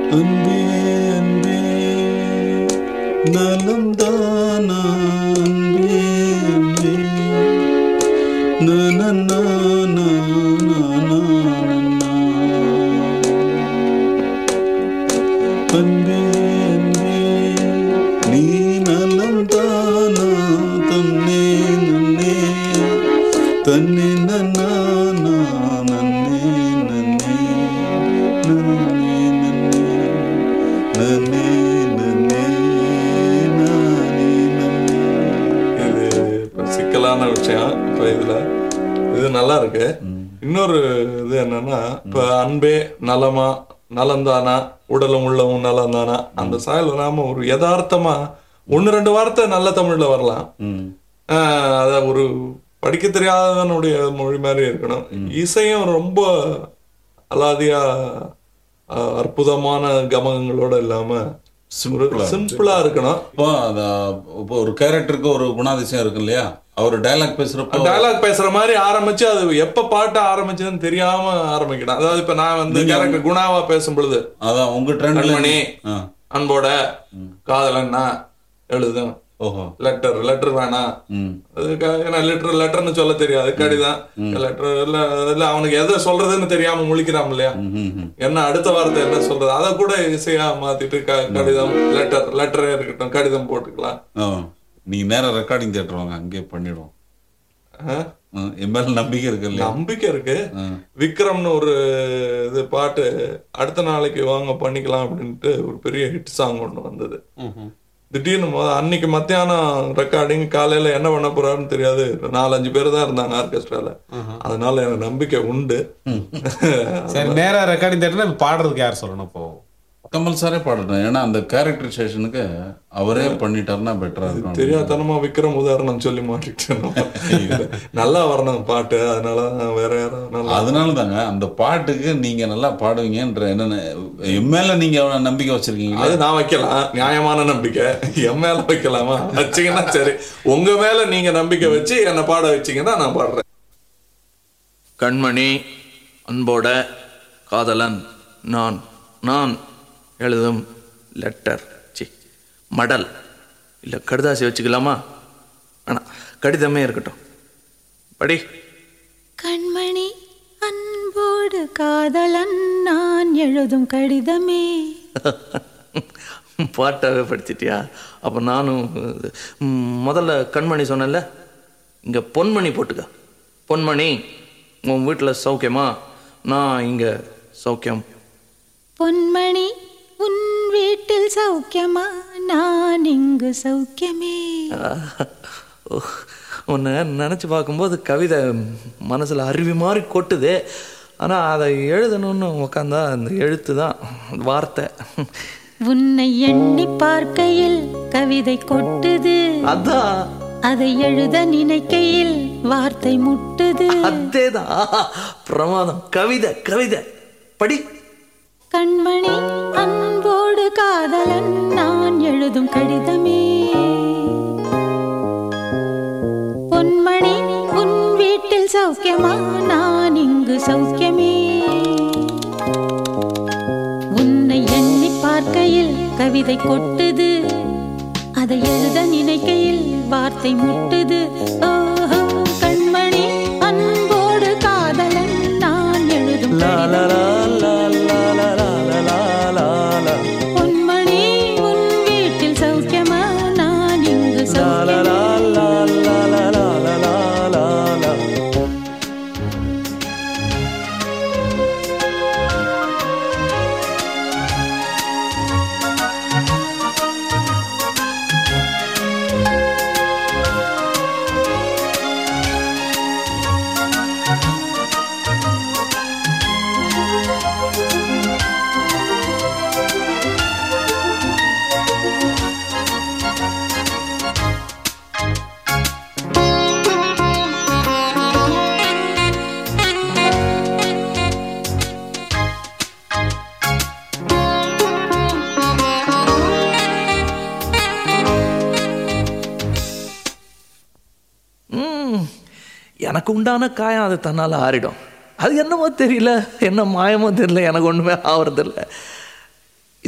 அன்பே அன்பே நலம்தானா அன்பே அன்பே நனனா அன்பே அன்பே நீ நலம்தானா தன்னே நன்னே தன்னே நன்னா நன்னே நன்னே நானே நன்னே நன்னே நானே நன்னே. இது இப்போ சிக்கலான விஷயம். இப்போ இது நல்லா இருக்கு. இன்னொரு இது என்னன்னா, இப்போ அன்பே நலமா நலந்தானா உடலும் உள்ளவும் நலந்தானா அந்த சாயல் வராம ஒரு யதார்த்தமா ஒன்னு ரெண்டு வார்த்தை நல்ல தமிழ்ல வரலாம். அத ஒரு படிக்க தெரியாதவனுடைய மொழி மாதிரி இருக்கணும். இசையும் ரொம்ப அலாதியா அற்புதமான கமகங்களோட இல்லாம சிம்பிளா இருக்கணும். இப்போ ஒரு கேரக்டருக்கு ஒரு குணாதிசயம் இருக்கு இல்லையா, அவர் டயலாக் பேசுற மாதிரி ஆரம்பிச்சு அது எப்ப பாட்டு ஆரம்பிச்சதுன்னு தெரியாம ஆரம்பிக்கணும். அதாவது இப்ப நான் வந்து கேரக்டர் குணாவா பேசும் பொழுது அதான் உங்க ட்ரெண்ட் அன்போட காதலன்னா எழுதும் லெட்டர் வேணாம், லெட்டர்னு சொல்ல தெரியாது, கடிதம் லெட்டர் இல்ல அவனுக்கு எதை சொல்றதுன்னு தெரியாம முழிக்கிறான் இல்லையா, என்ன அடுத்த வார்த்தை என்ன சொல்றது அதை கூட இசையா மாத்திட்டு கடிதம் லெட்டரே இருக்கட்டும் கடிதம் போட்டுக்கலாம். நீ நேரம் ரெக்கார்டிங் தேட்டருவாங்க அங்கே பண்ணிடுவோம். என் மேல நம்பிக்கை இருக்கு இல்லையா? நம்பிக்கை இருக்கு. விக்ரம்னு ஒரு இது பாட்டு அடுத்த நாளைக்கு வாங்க பண்ணிக்கலாம் அப்படின்ட்டு ஒரு பெரிய ஹிட் சாங் ஒண்ணு வந்தது. திடீர்னு அன்னைக்கு மத்தியானம் ரெக்கார்டிங், காலையில என்ன பண்ண போறாருன்னு தெரியாது, 4-5 பேர் தான் இருந்தாங்க ஆர்கெஸ்ட்ரால. அதனால எனக்கு நம்பிக்கை உண்டு. சரி, நேரா ரெக்கார்டிங் தேட்டர்ல பாடுறதுக்கு யார் சொல்லணும்? இப்போ கமல் சாரே பாடணும். ஏன்னா அந்த கேரக்டரைசேஷனுக்கு அவரே பண்ணிட்டாருன்னா பெட்டரா இருக்கும். தெரியாதனமா விக்ரம் உதாரணம் சொல்லி மாட்டிக்கிட்டேன். நல்லா வரணும் பாட்டு, அதனால வேற யாரும். அதனால தாங்க அந்த பாட்டுக்கு நீங்க நல்லா பாடுவீங்கன்ற என்னென்ன என் மேல நீங்க நம்பிக்கை வச்சிருக்கீங்க. அது நான் வைக்கலாம், நியாயமான நம்பிக்கை. என் மேல வைக்கலாமா? வச்சீங்கன்னா சரி. உங்க மேல நீங்க நம்பிக்கை வச்சு என்ன பாட வச்சீங்கன்னா நான் பாடுறேன். கண்மணி அன்போட காதலன் நான் நான் எழுதும் லெட்டர் மடல் இல்லை கடிதாசி வச்சுக்கலாமா? ஆனால் கடிதமே இருக்கட்டும். படி. கண்மணி அன்போடு காதலன் நான் எழுதும் கடிதமே. பாட்டாவே படிச்சிட்டியா? அப்போ நானும் முதல்ல கண்மணி சொன்னேன்ல, இங்கே பொன்மணி போட்டுக்க. பொன்மணி உன் வீட்டில் சௌக்கியமா? நான் இங்கே சௌக்கியம். பொன்மணி உன் வீட்டில் சௌக்கியமா? நான் இங்கு சௌக்கியமே. உன்னை நினச்சி பார்க்கும்போது கவிதை மனசில் அருவி மாதிரி கொட்டுது. ஆனால் அதை எழுதணும்னு உக்காந்தா அந்த எழுத்து தான் வார்த்தை. உன்னை எண்ணி பார்க்கையில் கவிதை கொட்டுது, அதான் அதை எழுத நினைக்கையில் வார்த்தை முட்டுது. அதேதான் பிரமாதம். கவிதை கவிதை படி. கண்மணி அன்போடு காதலன் நான் எழுதும் கடிதமே. பொன்மணி உன் வீட்டில் சௌக்கியமா? நான் இங்கு சௌக்கியமே. உன்னை எண்ணி பார்க்கையில் கவிதை கொட்டுது, அதை எழுத நினைக்கையில் வார்த்தை முட்டுது. ஓஹோ கண்மணி அன்போடு காதலன் நான் எழுதும் கடிதமே. பொன்மணி உன் வீட்டில் சௌக்கியமா? நான் இங்கு சௌக்கியமே. எனக்கு உண்டான காயம் அது தன்னால் ஆறிடும். அது என்னமோ தெரியல, என்ன மாயமோ தெரியல, எனக்கு ஒன்றுமே ஆகிறதில்ல.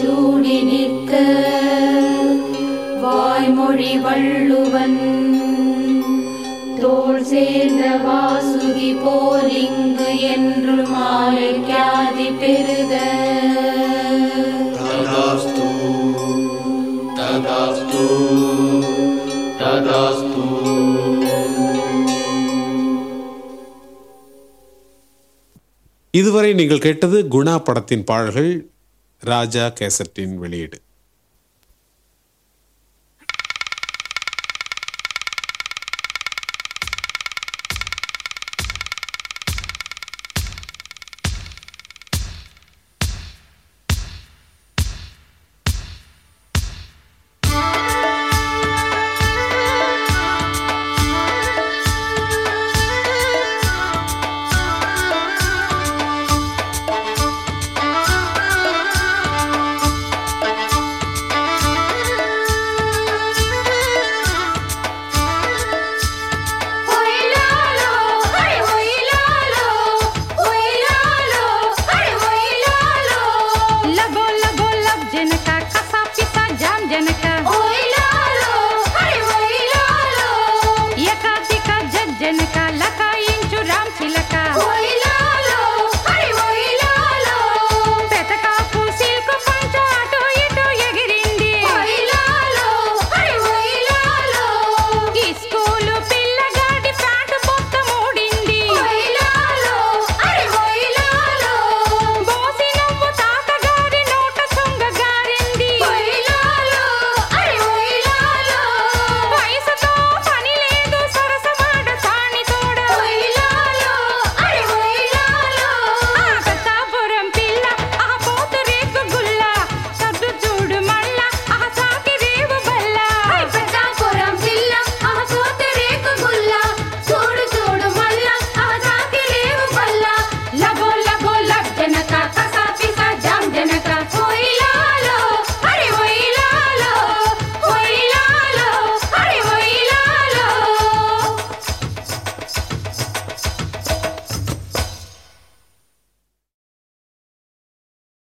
வள்ளுவன் தோள் சேர்ந்த வாசுகி போலிங்கு என்று மாலைக்காதி பெருக ததாஸ்து ததாஸ்து ததாஸ்து. இதுவரை நீங்கள் கேட்டது குணா படத்தின் பாடல்கள். ராஜா கேசட்டின் வெளியீடு.